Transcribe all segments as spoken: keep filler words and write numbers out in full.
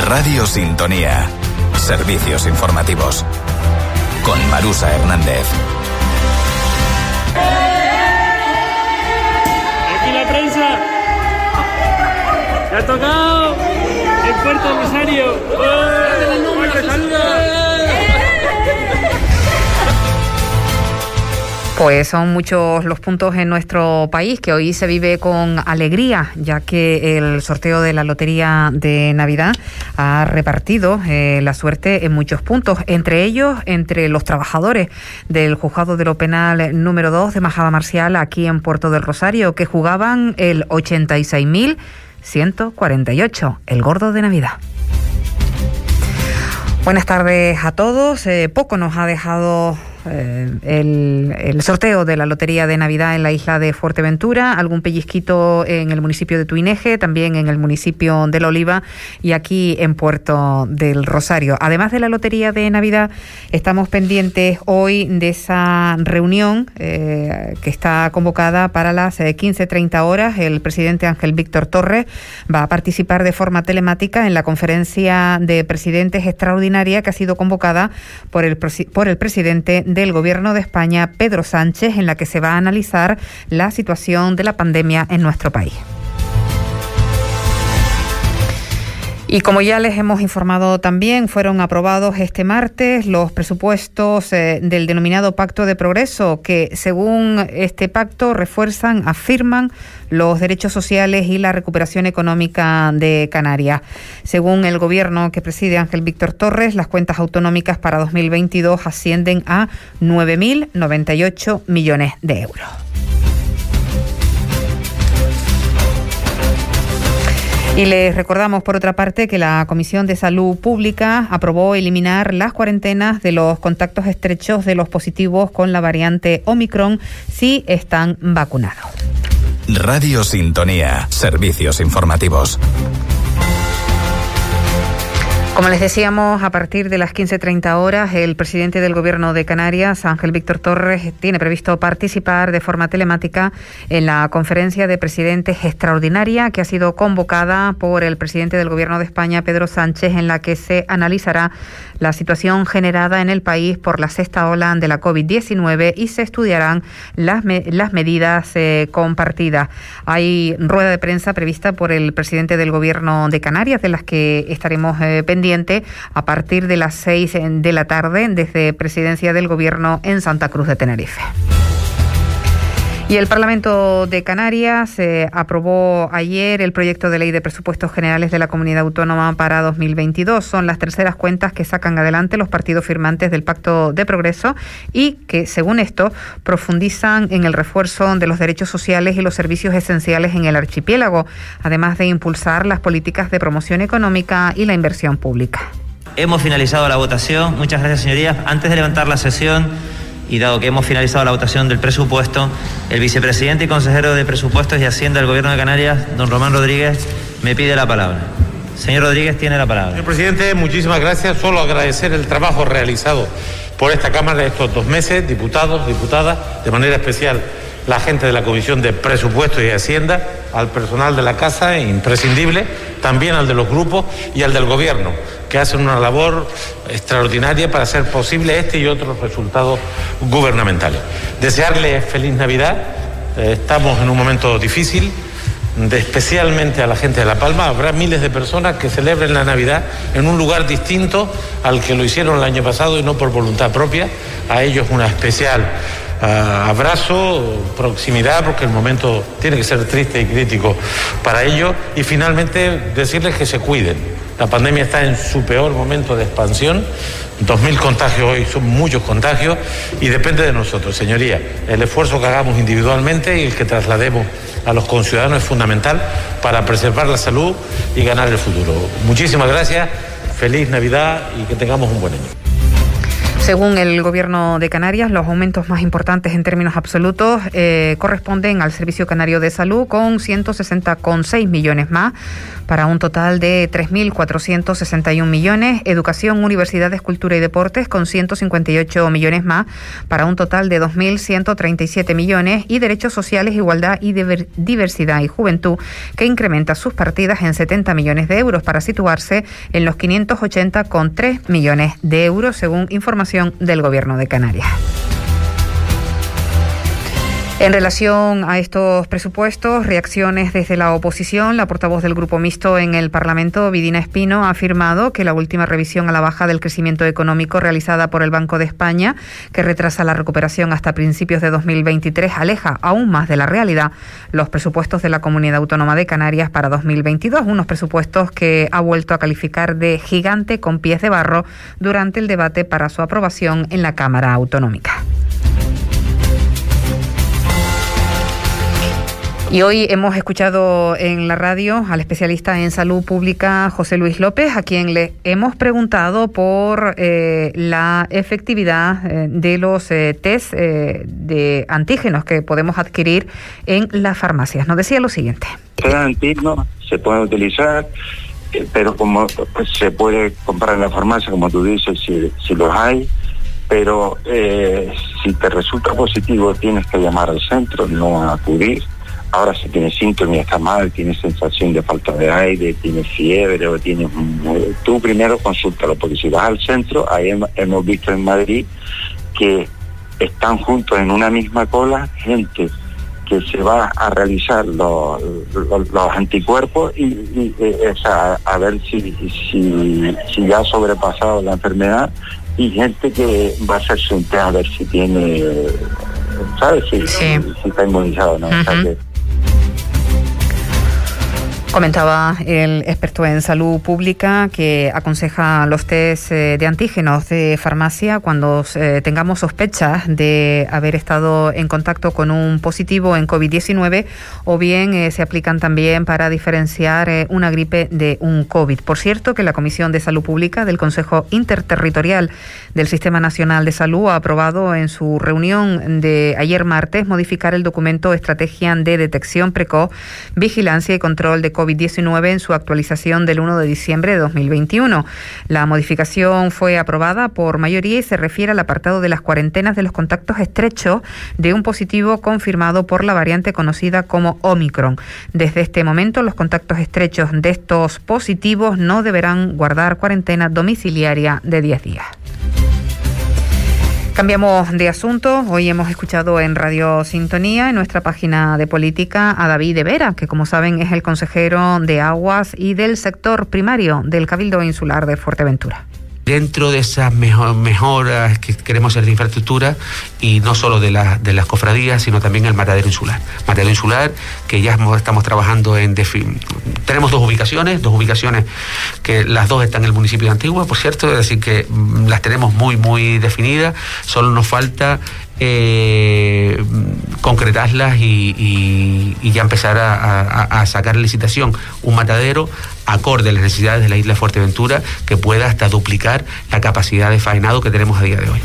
Radio Sintonía. Servicios informativos. Con Marusa Hernández. Aquí la prensa. ¡Me ha tocado! ¡El Puerto Rosario! ¡Oh! ¡Te saluda! Pues son muchos los puntos en nuestro país que hoy se vive con alegría, ya que el sorteo de la Lotería de Navidad ha repartido eh, la suerte en muchos puntos, entre ellos entre los trabajadores del Juzgado de lo Penal número dos de Majada Marcial aquí en Puerto del Rosario, que jugaban el ochenta y seis mil ciento cuarenta y ocho, el gordo de Navidad. Buenas tardes a todos. Eh, poco nos ha dejado eh, el, el sorteo de la Lotería de Navidad en la isla de Fuerteventura, algún pellizquito en el municipio de Tuineje, también en el municipio de La Oliva y aquí en Puerto del Rosario. Además de la Lotería de Navidad, estamos pendientes hoy de esa reunión eh, que está convocada para las eh, quince treinta horas. El presidente Ángel Víctor Torres va a participar de forma telemática en la conferencia de presidentes extraordinaria que ha sido convocada por el, por el presidente del Gobierno de España, Pedro Sánchez, en la que se va a analizar la situación de la pandemia en nuestro país. Y como ya les hemos informado también, fueron aprobados este martes los presupuestos eh, del denominado Pacto de Progreso, que según este pacto refuerzan, afirman los derechos sociales y la recuperación económica de Canarias. Según el gobierno que preside Ángel Víctor Torres, las cuentas autonómicas para dos mil veintidós ascienden a nueve mil noventa y ocho millones de euros. Y les recordamos, por otra parte, que la Comisión de Salud Pública aprobó eliminar las cuarentenas de los contactos estrechos de los positivos con la variante Omicron si están vacunados. Radio Sintonía. Servicios informativos. Como les decíamos, a partir de las quince treinta horas, el presidente del Gobierno de Canarias, Ángel Víctor Torres, tiene previsto participar de forma telemática en la conferencia de presidentes extraordinaria que ha sido convocada por el presidente del Gobierno de España, Pedro Sánchez, en la que se analizará la situación generada en el país por la sexta ola de la COVID diecinueve y se estudiarán las, me- las medidas eh, compartidas. Hay rueda de prensa prevista por el presidente del Gobierno de Canarias, de las que estaremos eh, pendientes a partir de las seis de la tarde desde Presidencia del Gobierno en Santa Cruz de Tenerife. Y el Parlamento de Canarias eh, aprobó ayer el proyecto de ley de presupuestos generales de la Comunidad Autónoma para dos mil veintidós. Son las terceras cuentas que sacan adelante los partidos firmantes del Pacto de Progreso y que, según esto, profundizan en el refuerzo de los derechos sociales y los servicios esenciales en el archipiélago, además de impulsar las políticas de promoción económica y la inversión pública. Hemos finalizado la votación. Muchas gracias, señorías. Antes de levantar la sesión, y dado que hemos finalizado la votación del presupuesto, el vicepresidente y consejero de Presupuestos y Hacienda del Gobierno de Canarias, don Román Rodríguez, me pide la palabra. Señor Rodríguez, tiene la palabra. Señor presidente, muchísimas gracias. Solo agradecer el trabajo realizado por esta Cámara estos dos meses, diputados, diputadas, de manera especial la gente de la Comisión de Presupuestos y Hacienda, al personal de la Casa, imprescindible, también al de los grupos y al del Gobierno, que hacen una labor extraordinaria para hacer posible este y otros resultados gubernamentales. Desearles feliz Navidad. Eh, estamos en un momento difícil, de, especialmente a la gente de La Palma. Habrá miles de personas que celebren la Navidad en un lugar distinto al que lo hicieron el año pasado y no por voluntad propia. A ellos una especial uh, abrazo, proximidad, porque el momento tiene que ser triste y crítico para ellos. Y finalmente decirles que se cuiden. La pandemia está en su peor momento de expansión. dos mil contagios hoy son muchos contagios y depende de nosotros, señoría. El esfuerzo que hagamos individualmente y el que traslademos a los conciudadanos es fundamental para preservar la salud y ganar el futuro. Muchísimas gracias, feliz Navidad y que tengamos un buen año. Según el Gobierno de Canarias, los aumentos más importantes en términos absolutos eh, corresponden al Servicio Canario de Salud, con ciento sesenta coma seis millones más, para un total de tres mil cuatrocientos sesenta y un millones. Educación, Universidades, Cultura y Deportes, con ciento cincuenta y ocho millones más, para un total de dos mil ciento treinta y siete millones. Y Derechos Sociales, Igualdad y Diversidad y Juventud, que incrementa sus partidas en setenta millones de euros, para situarse en los quinientos ochenta coma tres millones de euros, según información del Gobierno de Canarias. En relación a estos presupuestos, reacciones desde la oposición. La portavoz del Grupo Mixto en el Parlamento, Vidina Espino, ha afirmado que la última revisión a la baja del crecimiento económico realizada por el Banco de España, que retrasa la recuperación hasta principios de dos mil veintitrés, aleja aún más de la realidad los presupuestos de la Comunidad Autónoma de Canarias para dos mil veintidós, unos presupuestos que ha vuelto a calificar de gigante con pies de barro durante el debate para su aprobación en la Cámara Autonómica. Y hoy hemos escuchado en la radio al especialista en salud pública José Luis López, a quien le hemos preguntado por eh, la efectividad eh, de los eh, test eh, de antígenos que podemos adquirir en las farmacias. Nos decía lo siguiente. Los antígenos se pueden utilizar, eh, pero como pues, se puede comprar en la farmacia, como tú dices, si, si los hay, pero eh, si te resulta positivo tienes que llamar al centro, no acudir. Ahora si tienes síntomas y está mal, tienes sensación de falta de aire, tienes fiebre o tienes... Tú primero consúltalo, porque si vas al centro, ahí hemos visto en Madrid que están juntos en una misma cola gente que se va a realizar los, los, los anticuerpos y, y, y o sea, a ver si, si, si ya ha sobrepasado la enfermedad, y gente que va a hacerse un test a ver si tiene, ¿sabes? Si, sí. si, si está inmunizado, ¿no? Uh-huh. O sea que, comentaba el experto en salud pública que aconseja los test de antígenos de farmacia cuando eh, tengamos sospechas de haber estado en contacto con un positivo en covid diecinueve, o bien eh, se aplican también para diferenciar eh, una gripe de un COVID. Por cierto, que la Comisión de Salud Pública del Consejo Interterritorial del Sistema Nacional de Salud ha aprobado en su reunión de ayer martes modificar el documento Estrategia de Detección Precoz, Vigilancia y Control de covid diecinueve en su actualización del uno de diciembre de dos mil veintiuno. La modificación fue aprobada por mayoría y se refiere al apartado de las cuarentenas de los contactos estrechos de un positivo confirmado por la variante conocida como Omicron. Desde este momento, los contactos estrechos de estos positivos no deberán guardar cuarentena domiciliaria de diez días. Cambiamos de asunto. Hoy hemos escuchado en Radio Sintonía, en nuestra página de política, a David de Vera, que como saben es el consejero de Aguas y del sector primario del Cabildo Insular de Fuerteventura. Dentro de esas mejor, mejoras que queremos hacer de infraestructura, y no solo de, la, de las cofradías, sino también el matadero insular. Matadero insular, que ya estamos trabajando en... Defi- tenemos dos ubicaciones, dos ubicaciones que las dos están en el municipio de Antigua, por cierto, es decir, que las tenemos muy, muy definidas. Solo nos falta eh, concretarlas y, y, y ya empezar a, a, a sacar en licitación un matadero acorde a las necesidades de la isla de Fuerteventura, que pueda hasta duplicar la capacidad de faenado que tenemos a día de hoy.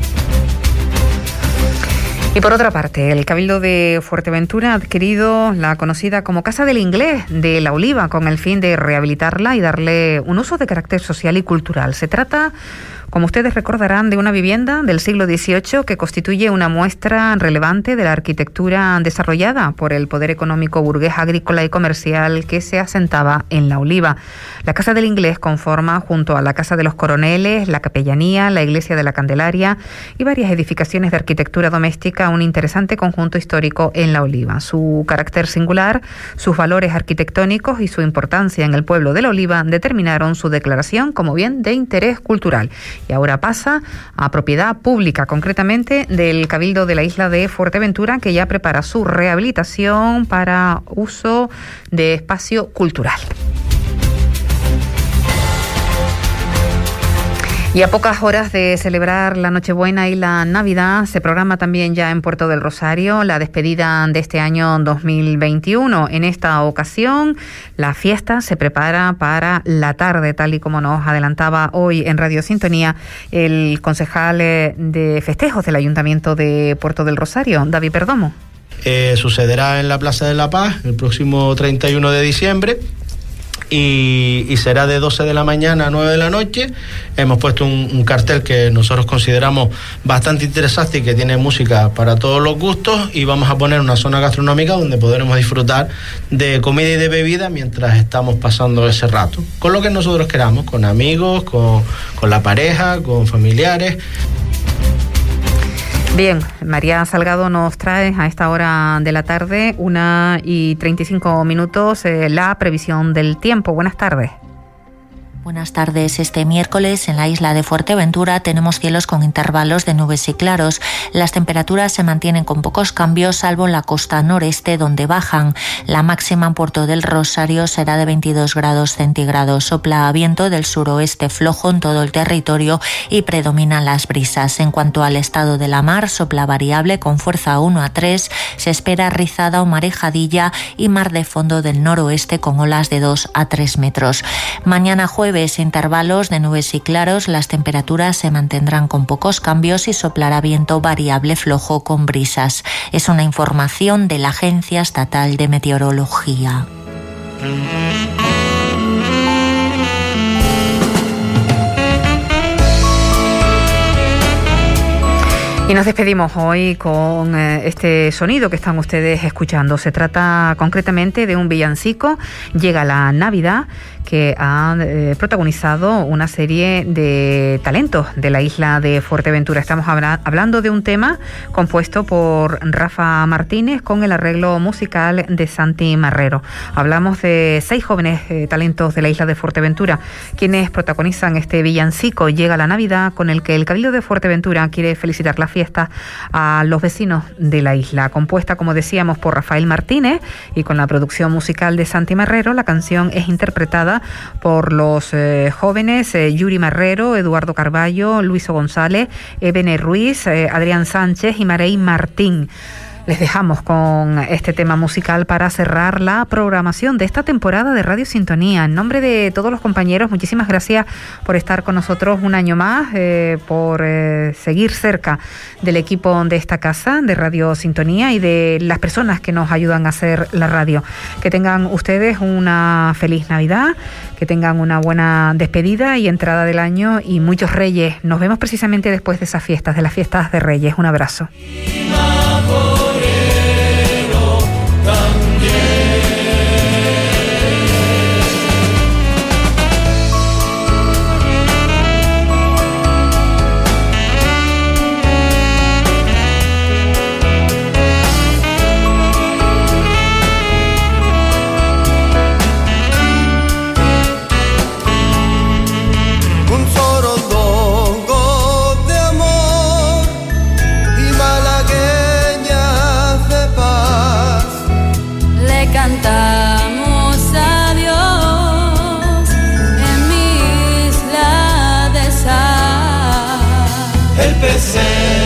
Y por otra parte, el Cabildo de Fuerteventura ha adquirido la conocida como Casa del Inglés de La Oliva, con el fin de rehabilitarla y darle un uso de carácter social y cultural. Se trata, como ustedes recordarán, de una vivienda del siglo dieciocho que constituye una muestra relevante de la arquitectura desarrollada por el poder económico burgués, agrícola y comercial que se asentaba en La Oliva. La Casa del Inglés conforma, junto a la Casa de los Coroneles, la Capellanía, la Iglesia de la Candelaria y varias edificaciones de arquitectura doméstica, un interesante conjunto histórico en La Oliva. Su carácter singular, sus valores arquitectónicos y su importancia en el pueblo de La Oliva determinaron su declaración como bien de interés cultural. Y ahora pasa a propiedad pública, concretamente del Cabildo de la isla de Fuerteventura, que ya prepara su rehabilitación para uso de espacio cultural. Y a pocas horas de celebrar la Nochebuena y la Navidad, se programa también ya en Puerto del Rosario la despedida de este año dos mil veintiuno. En esta ocasión, la fiesta se prepara para la tarde, tal y como nos adelantaba hoy en Radio Sintonía el concejal de festejos del Ayuntamiento de Puerto del Rosario, David Perdomo. Eh, sucederá en la Plaza de la Paz el próximo treinta y uno de diciembre. Y, y será de doce de la mañana a nueve de la noche. Hemos puesto un, un cartel que nosotros consideramos bastante interesante y que tiene música para todos los gustos, y vamos a poner una zona gastronómica donde podremos disfrutar de comida y de bebida mientras estamos pasando ese rato, con lo que nosotros queramos, con amigos, con, con la pareja, con familiares. Bien, María Salgado nos trae a esta hora de la tarde, una y treinta y cinco minutos, eh, la previsión del tiempo. Buenas tardes. Buenas tardes. Este miércoles en la isla de Fuerteventura tenemos cielos con intervalos de nubes y claros. Las temperaturas se mantienen con pocos cambios, salvo en la costa noreste, donde bajan. La máxima en Puerto del Rosario será de veintidós grados centígrados. Sopla viento del suroeste flojo en todo el territorio y predominan las brisas. En cuanto al estado de la mar, sopla variable con fuerza uno a tres. Se espera rizada o marejadilla y mar de fondo del noroeste con olas de dos a tres metros. Mañana jueves, intervalos de nubes y claros, las temperaturas se mantendrán con pocos cambios y soplará viento variable flojo con brisas. Es una información de la Agencia Estatal de Meteorología. Y nos despedimos hoy con eh, este sonido que están ustedes escuchando. Se trata concretamente de un villancico, Llega la Navidad, que ha eh, protagonizado una serie de talentos de la isla de Fuerteventura. Estamos habla- hablando de un tema compuesto por Rafa Martínez con el arreglo musical de Santi Marrero. Hablamos de seis jóvenes eh, talentos de la isla de Fuerteventura, quienes protagonizan este villancico, Llega la Navidad, con el que el Cabildo de Fuerteventura quiere felicitar la fiesta a los vecinos de la isla. Compuesta, como decíamos, por Rafael Martínez y con la producción musical de Santi Marrero, la canción es interpretada por los eh, jóvenes eh, Yuri Marrero, Eduardo Carballo, Luiso González, Ebene Ruiz, eh, Adrián Sánchez y Marey Martín. Les dejamos con este tema musical para cerrar la programación de esta temporada de Radio Sintonía. En nombre de todos los compañeros, muchísimas gracias por estar con nosotros un año más, eh, por eh, seguir cerca del equipo de esta casa de Radio Sintonía y de las personas que nos ayudan a hacer la radio. Que tengan ustedes una feliz Navidad, que tengan una buena despedida y entrada del año y muchos Reyes. Nos vemos precisamente después de esas fiestas, de las fiestas de Reyes. Un abrazo. Cantamos a Dios en mi isla de sal. El pesebre